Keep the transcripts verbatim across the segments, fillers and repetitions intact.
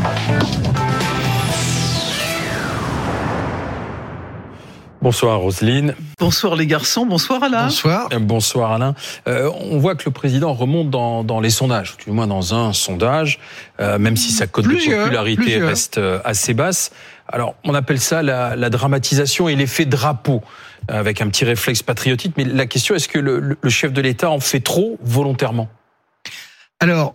Bonsoir Roselyne. Bonsoir les garçons, bonsoir Alain. Bonsoir. Bonsoir Alain. Euh, on voit que le président remonte dans, dans les sondages, ou du moins dans un sondage, euh, même si sa cote plusieurs, de popularité plusieurs. reste assez basse. Alors on appelle ça la, la dramatisation et l'effet drapeau, avec un petit réflexe patriotique. Mais la question, est-ce que le, le chef de l'État en fait trop volontairement ? Alors,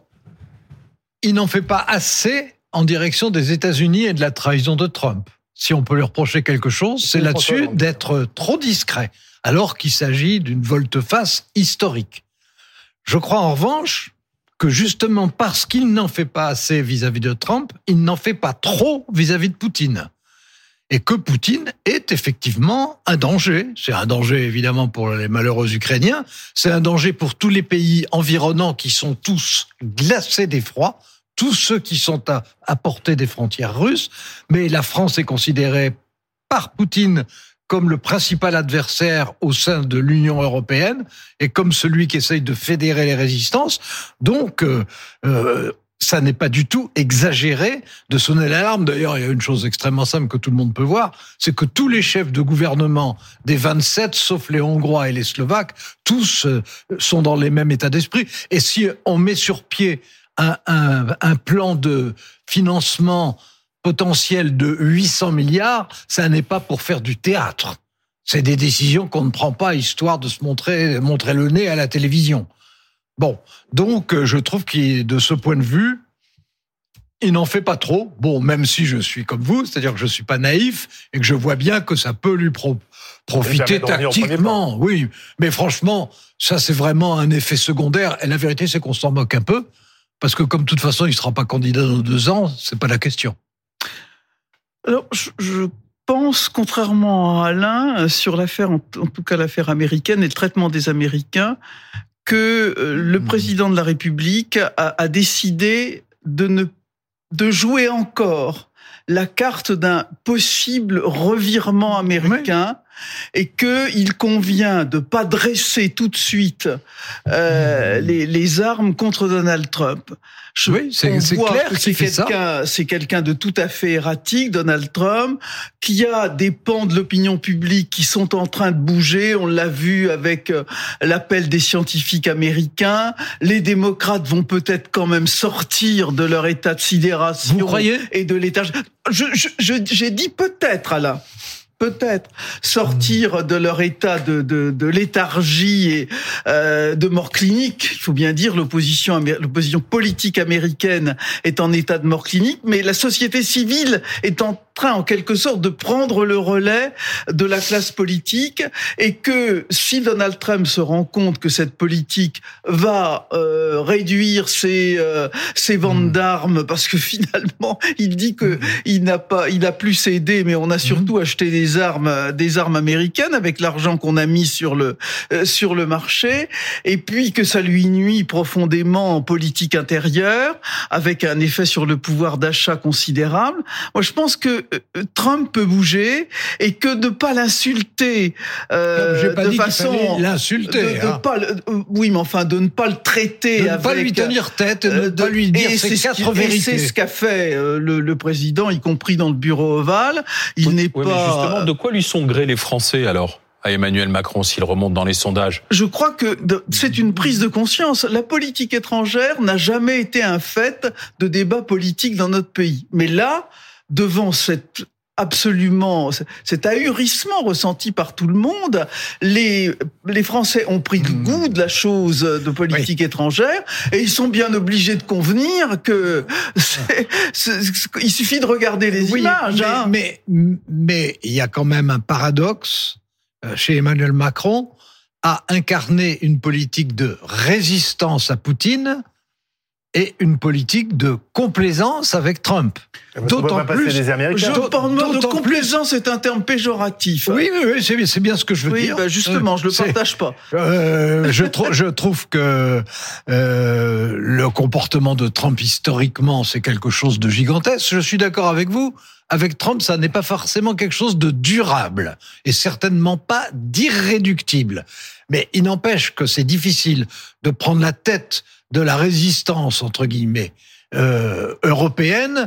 il n'en fait pas assez en direction des États-Unis et de la trahison de Trump. Si on peut lui reprocher quelque chose, c'est là-dessus d'être trop discret, alors qu'il s'agit d'une volte-face historique. Je crois en revanche que justement parce qu'il n'en fait pas assez vis-à-vis de Trump, il n'en fait pas trop vis-à-vis de Poutine. Et que Poutine est effectivement un danger. C'est un danger évidemment pour les malheureux Ukrainiens, c'est un danger pour tous les pays environnants qui sont tous glacés d'effroi, tous ceux qui sont à, à portée des frontières russes, mais la France est considérée par Poutine comme le principal adversaire au sein de l'Union européenne et comme celui qui essaye de fédérer les résistances. Donc, euh, euh, ça n'est pas du tout exagéré de sonner l'alarme. D'ailleurs, il y a une chose extrêmement simple que tout le monde peut voir, c'est que tous les chefs de gouvernement des vingt-sept, sauf les Hongrois et les Slovaques, tous euh, sont dans les mêmes états d'esprit. Et si on met sur pied Un, un, un plan de financement potentiel de huit cents milliards, ça n'est pas pour faire du théâtre. C'est des décisions qu'on ne prend pas histoire de se montrer, montrer le nez à la télévision. Bon, donc je trouve qu'il, de ce point de vue, il n'en fait pas trop. Bon, même si je suis comme vous, c'est-à-dire que je suis pas naïf et que je vois bien que ça peut lui pro- profiter tactiquement. Oui, mais franchement, ça c'est vraiment un effet secondaire. Et la vérité, c'est qu'on s'en moque un peu. Parce que comme de toute façon, il ne sera pas candidat dans deux ans, c'est pas la question. Alors, je, je pense, contrairement à Alain, sur l'affaire, en, en tout cas l'affaire américaine et le traitement des Américains, que euh, le mmh. président de la République a, a décidé de ne de jouer encore la carte d'un possible revirement américain. Oui. Et qu'il convient de pas dresser tout de suite euh, les, les armes contre Donald Trump. Je, oui, c'est, c'est clair que c'est quelqu'un, c'est quelqu'un de tout à fait erratique, Donald Trump, qui a des pans de l'opinion publique qui sont en train de bouger. On l'a vu avec euh, l'appel des scientifiques américains. Les démocrates vont peut-être quand même sortir de leur état de sidération. Vous croyez ? Et de l'état. Je, je, je, j'ai dit peut-être, Alain. Peut-être sortir de leur état de, de, de léthargie et euh, de mort clinique. Il faut bien dire, l'opposition, l'opposition politique américaine est en état de mort clinique, mais la société civile est en train, en quelque sorte, de prendre le relais de la classe politique, et que si Donald Trump se rend compte que cette politique va euh, réduire ses, euh, ses ventes mmh. d'armes, parce que finalement, il dit que mmh. il n'a pas, il a plus cédé, mais on a surtout mmh. acheté des armes, des armes américaines avec l'argent qu'on a mis sur le euh, sur le marché, et puis que ça lui nuit profondément en politique intérieure, avec un effet sur le pouvoir d'achat considérable. Moi, je pense que euh, Trump peut bouger, et que de pas l'insulter euh, J'ai pas de dit façon l'insulter, de, de hein. pas le, euh, oui, mais enfin de ne pas le traiter, de avec, ne pas lui tenir tête, de ne pas lui dire ses quatre vérités. Et c'est ce qu'a fait euh, le, le président, y compris dans le bureau ovale. Il oui, n'est oui, pas. Mais justement, de quoi lui sont grés les Français alors, à Emmanuel Macron, s'il remonte dans les sondages? Je crois que c'est une prise de conscience. La politique étrangère n'a jamais été un fait de débat politique dans notre pays. Mais là, devant cette absolument, cet ahurissement ressenti par tout le monde, les, les Français ont pris le goût de la chose de politique oui. étrangère, et ils sont bien obligés de convenir que c'est, c'est, c'est, il suffit de regarder les oui, images. Mais, hein. mais, mais il y a quand même un paradoxe chez Emmanuel Macron à incarner une politique de résistance à Poutine et une politique de complaisance avec Trump. D'autant plus, je parle de complaisance, c'est un terme péjoratif. Oui, oui, oui, c'est bien, c'est bien ce que je veux oui, dire. Bah justement, je le c'est, partage pas. Euh, je, tr- je trouve que euh, le comportement de Trump historiquement, c'est quelque chose de gigantesque. Je suis d'accord avec vous. Avec Trump, ça n'est pas forcément quelque chose de durable et certainement pas d'irréductible. Mais il n'empêche que c'est difficile de prendre la tête de la résistance, entre guillemets, euh, européenne,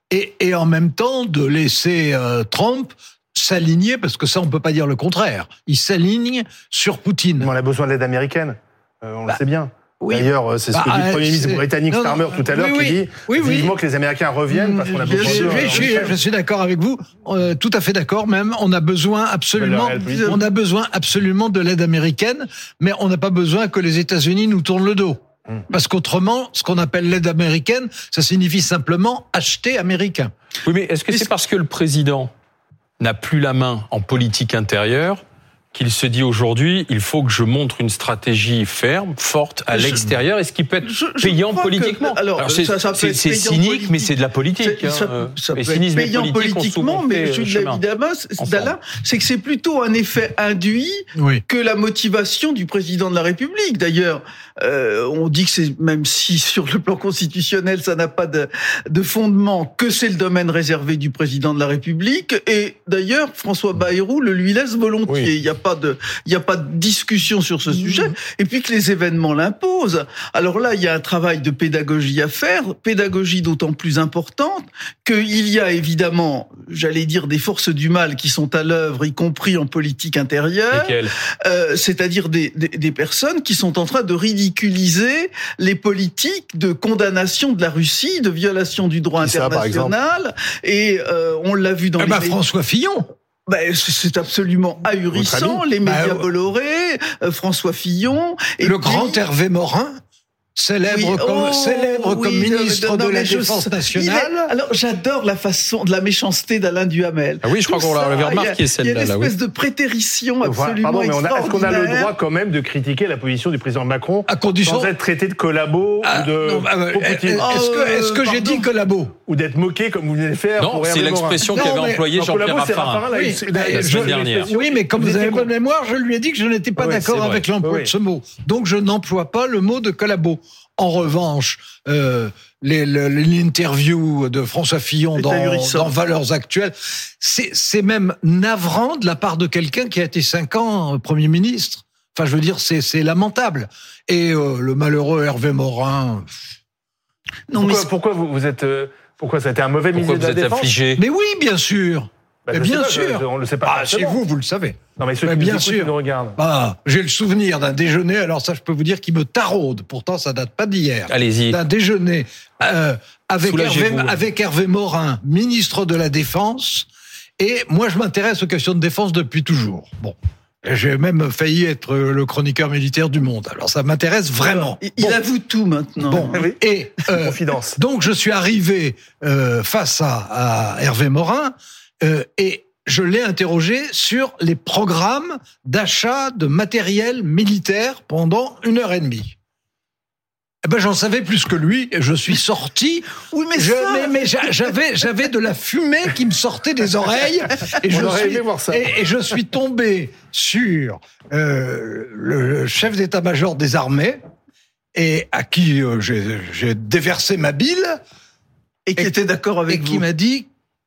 et, et en même temps de laisser euh, Trump s'aligner, parce que ça, on peut pas dire le contraire. Il s'aligne sur Poutine. Mais on a besoin de l'aide américaine, euh, on bah, le sait bien. Oui. D'ailleurs, c'est ce bah, que dit le Premier ministre britannique non, Starmer non, tout à l'heure, oui, qui dit oui, oui. vivement que les Américains reviennent parce qu'on a besoin je, de... Je, je, suis, je suis d'accord avec vous, euh, tout à fait d'accord même. On a besoin absolument, on a besoin absolument de l'aide américaine, mais on n'a pas besoin que les États-Unis nous tournent le dos. Hum. Parce qu'autrement, ce qu'on appelle l'aide américaine, ça signifie simplement acheter américain. Oui, mais est-ce que c'est parce que le président n'a plus la main en politique intérieure qu'il se dit aujourd'hui, il faut que je montre une stratégie ferme, forte à je, l'extérieur, et ce qui peut être je, je payant politiquement. Que, alors, alors c'est, ça, ça c'est, c'est cynique, politique. Mais c'est de la politique. C'est, ça, hein. ça peut être payant politiquement, mais je suis évidemment, là, c'est que c'est plutôt un effet induit oui. que la motivation du président de la République. D'ailleurs, euh, on dit que c'est, même si sur le plan constitutionnel, ça n'a pas de, de fondement, que c'est le domaine réservé du président de la République. Et d'ailleurs, François Bayrou le lui laisse volontiers. Oui. Il y a pas de, il y a pas de discussion sur ce sujet. Et puis que les événements l'imposent. Alors là, il y a un travail de pédagogie à faire, pédagogie d'autant plus importante qu'il y a évidemment, j'allais dire, des forces du mal qui sont à l'œuvre, y compris en politique intérieure. Euh, c'est-à-dire des, des, des personnes qui sont en train de ridiculiser les politiques de condamnation de la Russie, de violation du droit qui international. Ça, et euh, on l'a vu dans eh les... Ben François Fillon. Ben, c'est absolument ahurissant, les médias bah, Bolloré, euh, François Fillon... Et le puis... grand Hervé Morin, célèbre, oui, comme, oh, célèbre oui, comme ministre de, de, de la Défense je, nationale. Est, alors, j'adore la façon, de la méchanceté d'Alain Duhamel. Ah oui, je crois Tout qu'on l'avait remarqué, celle-là. Il y a une espèce là, oui. de prétérition absolument Pardon, mais on a, est-ce qu'on a le droit quand même de critiquer la position du président Macron à condition... sans être traité de collabo ah, ou de... Non, bah, euh, est-ce que, est-ce que j'ai dit collabo? Ou d'être moqué comme vous venez de faire? Non, c'est l'expression qu'avait employée Jean-Pierre Raffarin la semaine dernière. Oui, mais comme vous avez bonne mémoire, je lui ai dit que je n'étais pas d'accord avec l'emploi de ce mot. Donc je n'emploie pas le mot de collabo. En revanche, euh, les, les, l'interview de François Fillon dans, dans Valeurs Actuelles, c'est, c'est même navrant de la part de quelqu'un qui a été cinq ans Premier ministre. Enfin, je veux dire, c'est, c'est lamentable. Et euh, le malheureux Hervé Morin... Non, pourquoi, mais pourquoi vous, vous êtes... Euh, pourquoi ça a été un mauvais ministre de la Défense ? Pourquoi vous êtes affligé ? Mais oui, bien sûr. Bah, mais bien pas, sûr. Je, on le sait pas. Ah, chez vous, vous le savez. Non, mais ceux mais qui bien nous sûr. Écoutent, nous regardent. Ah, j'ai le souvenir d'un déjeuner. Alors ça, je peux vous dire qu'il me taraude. Pourtant, ça date pas d'hier. Allez-y. D'un déjeuner euh, avec Hervé, avec Hervé Morin, ministre de la Défense. Et moi, je m'intéresse aux questions de défense depuis toujours. Bon. J'ai même failli être le chroniqueur militaire du Monde. Alors ça m'intéresse vraiment. Alors, il bon. avoue tout maintenant. Bon. Oui. Et euh, confidence. Donc je suis arrivé euh, face à, à Hervé Morin euh, et je l'ai interrogé sur les programmes d'achat de matériel militaire pendant une heure et demie. Eh ben, j'en savais plus que lui, et je suis sorti. Oui, mais, je, ça... mais, mais j'avais, j'avais de la fumée qui me sortait des oreilles, et, je suis, voir ça. Et, et je suis tombé sur euh, le chef d'état-major des armées, et à qui euh, j'ai, j'ai déversé ma bile, et qui et, était d'accord avec et vous. Et qui m'a dit,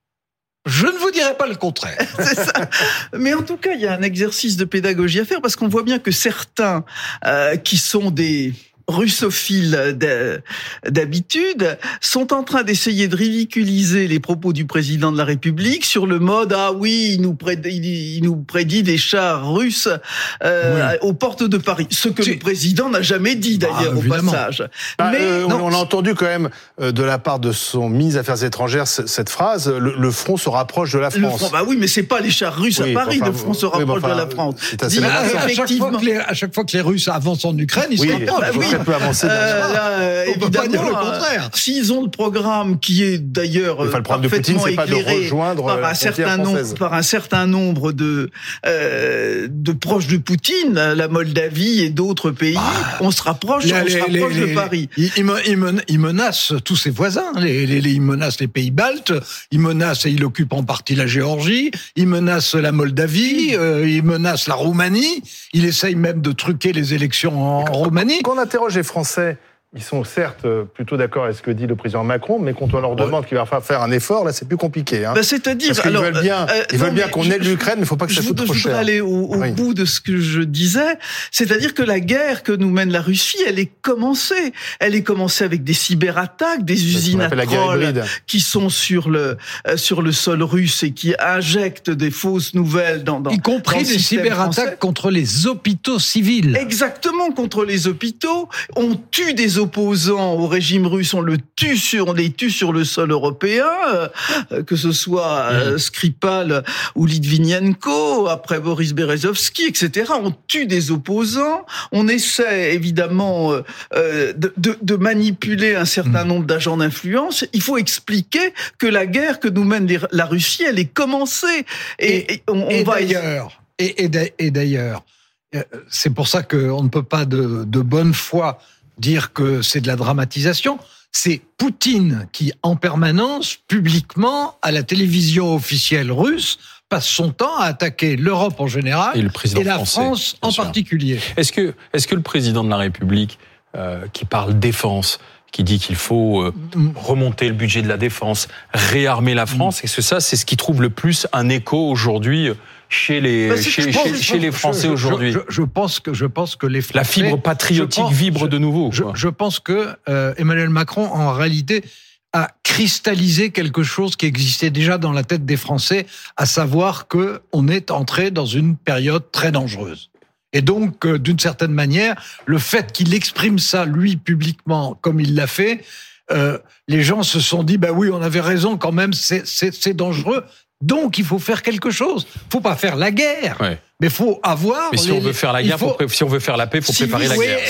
je ne vous dirai pas le contraire. C'est ça. Mais en tout cas, il y a un exercice de pédagogie à faire, parce qu'on voit bien que certains euh, qui sont des... russophiles d'habitude, sont en train d'essayer de ridiculiser les propos du président de la République sur le mode « Ah oui, il nous prédit, il nous prédit des chars russes euh, oui. aux portes de Paris ». Ce que C'est... le président n'a jamais dit d'ailleurs ah, au passage. Ah, Mais euh, non, on a entendu quand même de la part de son ministre des Affaires étrangères cette phrase « Le, le front se rapproche de la France ». Le front, bah oui, mais c'est pas les chars russes oui, à Paris, enfin, le front se rapproche oui, enfin, de la France. C'est assez Dis, à, à, chaque fois que les, à chaque fois que les Russes avancent en Ukraine, ils oui, se rapprochent. Bah, oui. Peut avancer dans euh, là, euh, on peut pas dire le contraire. Euh, s'ils ont le programme qui est d'ailleurs enfin, le problème parfaitement de Poutine, c'est éclairé pas de rejoindre par un certain nombre, par un certain nombre de euh, de proches de Poutine, la Moldavie et d'autres pays, ah, on se rapproche, les, on se rapproche les, de Paris. Il, il, il, il menace tous ses voisins. Les, les, les, il menace les pays baltes. Il menace et il occupe en partie la Géorgie. Il menace la Moldavie. Euh, il menace la Roumanie. Il essaye même de truquer les élections en quand, Roumanie. Quand on interroge les Français ils sont certes plutôt d'accord avec ce que dit le président Macron, mais quand on leur demande qu'il va faire un effort, là, c'est plus compliqué. Hein. Ben, c'est-à-dire, Parce qu'ils alors, veulent bien, euh, ils non, veulent bien qu'on aide l'Ukraine, mais il ne faut pas que ça coûte trop cher. Je voudrais aller au, au oui. bout de ce que je disais, c'est-à-dire que la guerre que nous mène la Russie, elle est commencée. Elle est commencée avec des cyberattaques, des usines à trolls qui sont sur le euh, sur le sol russe et qui injectent des fausses nouvelles dans, dans y compris dans des cyberattaques contre les hôpitaux civils. Exactement, contre les hôpitaux. On tue des opposants au régime russe, on le tue sur, on les tue sur le sol européen, euh, que ce soit euh, Skripal ou Litvinenko, après Boris Berezovsky, et cetera. On tue des opposants, on essaie évidemment euh, de, de, de manipuler un certain nombre d'agents d'influence. Il faut expliquer que la guerre que nous mène les, la Russie, elle est commencée. Et, et, et on, on et va d'ailleurs, et, et d'ailleurs, c'est pour ça qu'on ne peut pas de, de bonne foi dire que c'est de la dramatisation. C'est Poutine qui, en permanence, publiquement, à la télévision officielle russe, passe son temps à attaquer l'Europe en général et, le président et la français, France en sûr. particulier. Est-ce que, est-ce que le président de la République, euh, qui parle défense, qui dit qu'il faut euh, remonter le budget de la défense, réarmer la France, est-ce que ça, c'est ce qui trouve le plus un écho aujourd'hui chez les, bah, chez, chez, chez les Français je, aujourd'hui? je, je, je pense que je pense que les Français, la fibre patriotique pense, vibre je, de nouveau. Je, je pense que euh, Emmanuel Macron, en réalité, a cristallisé quelque chose qui existait déjà dans la tête des Français, à savoir que on est entré dans une période très dangereuse. Et donc, euh, d'une certaine manière, le fait qu'il exprime ça, lui, publiquement, comme il l'a fait, euh, les gens se sont dit, bah oui, on avait raison quand même, c'est, c'est, c'est dangereux. Donc, il faut faire quelque chose. Il faut pas faire la guerre, ouais. mais il faut avoir... Mais si les... on veut faire la guerre, faut... si on veut faire la paix, il faut si préparer la guerre.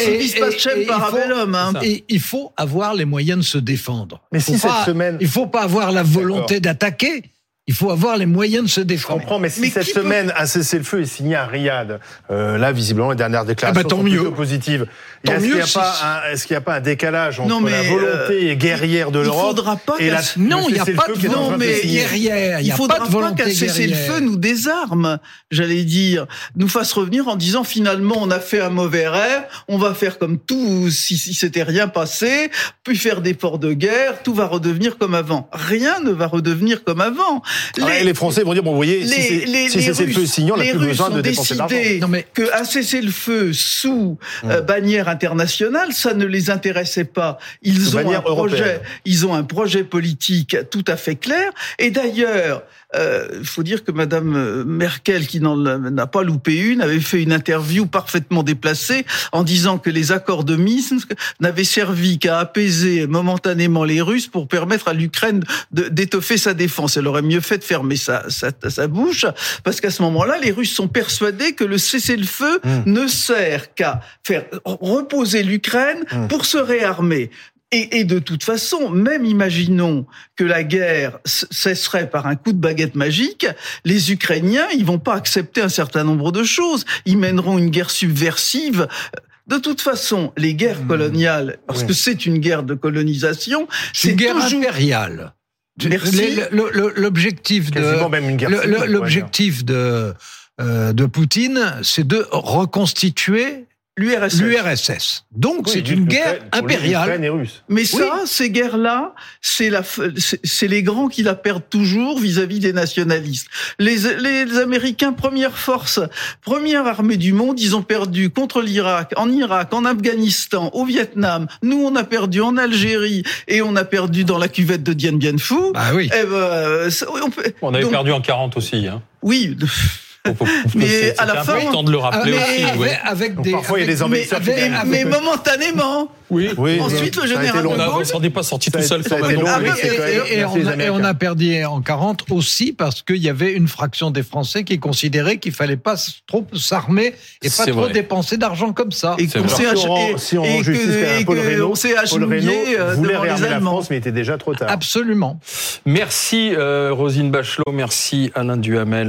Et il faut avoir les moyens de se défendre. Mais si pas, cette semaine... Il faut pas avoir la volonté D'accord. d'attaquer. Il faut avoir les moyens de se défendre. Je comprends, mais si mais cette semaine, peut... un cessez-le-feu est signé à Riyad, euh, là, visiblement, les dernières déclarations ah bah, sont mieux. plutôt positives. Tant est-ce, mieux, qu'il y a si... pas un, est-ce qu'il n'y a pas un décalage entre non, mais la volonté euh, guerrière de l'Europe et la... Non, il n'y a pas de volonté guerrière. Il ne faudra pas, pas qu'un cessez-le-feu nous désarme, j'allais dire, nous fasse revenir en disant finalement, on a fait un mauvais rêve, on va faire comme tout, si, si c'était rien passé, puis faire des ports de guerre, tout va redevenir comme avant. Rien ne va redevenir comme avant. Les, ah, les Français vont dire, bon, vous voyez, les, si c'est, les, si les c'est Russes, le feu signant, on n'a plus besoin de dépenser d'argent. Non, mais qu'un cessez-le-feu sous hum. euh, bannière internationale, ça ne les intéressait pas. Ils sous ont un projet, européenne. Ils ont un projet politique tout à fait clair. Et d'ailleurs, il euh, faut dire que Madame Merkel, qui n'en n'a pas loupé une, avait fait une interview parfaitement déplacée en disant que les accords de Minsk n'avaient servi qu'à apaiser momentanément les Russes pour permettre à l'Ukraine de, d'étoffer sa défense. Elle aurait mieux fait de fermer sa, sa, sa bouche, parce qu'à ce moment-là, les Russes sont persuadés que le cessez-le-feu mmh. ne sert qu'à faire reposer l'Ukraine mmh. pour se réarmer. Et, et de toute façon, même imaginons que la guerre cesserait par un coup de baguette magique, les Ukrainiens, ils vont pas accepter un certain nombre de choses. Ils mèneront une guerre subversive. De toute façon, les guerres coloniales, parce oui. que c'est une guerre de colonisation, c'est, c'est une guerre toujours... impériale. Merci. Le, le, l'objectif de même une guerre le, civile, l'objectif de euh, de Poutine, c'est de reconstituer L'U R S S. L'U R S S. Donc, oui, c'est une guerre impériale. Mais ça, oui. ces guerres-là, c'est, la, c'est, c'est les grands qui la perdent toujours vis-à-vis des nationalistes. Les, les Américains, première force, première armée du monde, ils ont perdu contre l'Irak, en Irak, en Afghanistan, au Vietnam. Nous, on a perdu en Algérie et on a perdu dans la cuvette de Dien Bien Phu. Bah oui. Eh ben, ça, on, peut, on avait donc, perdu en quarante aussi. Hein. Oui. Faut, faut, mais c'est, à la fin, c'est important de le rappeler mais aussi. Avec, ouais. avec des, parfois avec, il y a des ambitions. Mais, mais, mais momentanément. Oui. oui. Ensuite, le général de Gaulle. On s'en est pas sorti tout seul. Ça a été long, ah, et, et, et, on a, et on a perdu en quarante aussi parce qu'il y avait une fraction des Français qui considérait qu'il fallait pas trop s'armer et pas c'est trop vrai. dépenser d'argent comme ça. Et qu'on s'est acheté. Si on rend justice à Paul Reynaud, Paul Reynaud voulait réarmer la France, mais il était déjà trop tard. Absolument. Merci Roselyne Bachelot, merci Alain Duhamel.